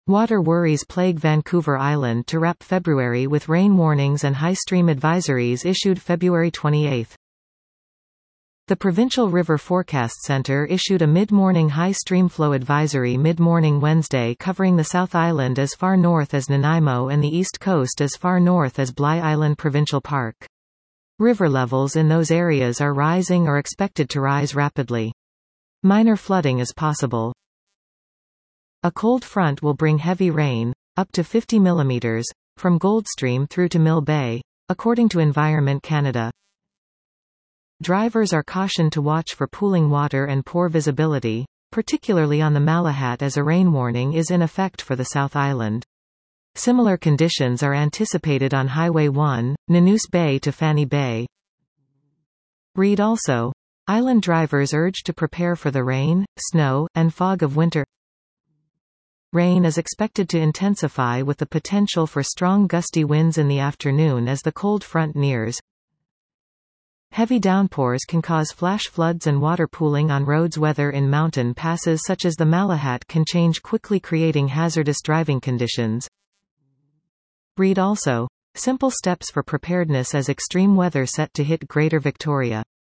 Water worries plague Vancouver Island to wrap February with rain warnings and high stream advisories issued February 28. The Provincial River Forecast Centre issued a mid-morning high streamflow advisory mid-morning Wednesday covering the South Island as far north as Nanaimo and the East Coast as far north as Bligh Island Provincial Park. River levels in those areas are rising or expected to rise rapidly. Minor flooding is possible. A cold front will bring heavy rain, up to 50 mm, from Goldstream through to Mill Bay, according to Environment Canada. Drivers are cautioned to watch for pooling water and poor visibility, particularly on the Malahat as a rain warning is in effect for the South Island. Similar conditions are anticipated on Highway 1, Nanoose Bay to Fanny Bay. Read also. Island drivers urged to prepare for the rain, snow, and fog of winter. Rain is expected to intensify with the potential for strong gusty winds in the afternoon as the cold front nears. Heavy downpours can cause flash floods and water pooling on roads. Weather in mountain passes such as the Malahat can change quickly, creating hazardous driving conditions. Read also. Simple steps for preparedness as extreme weather set to hit Greater Victoria.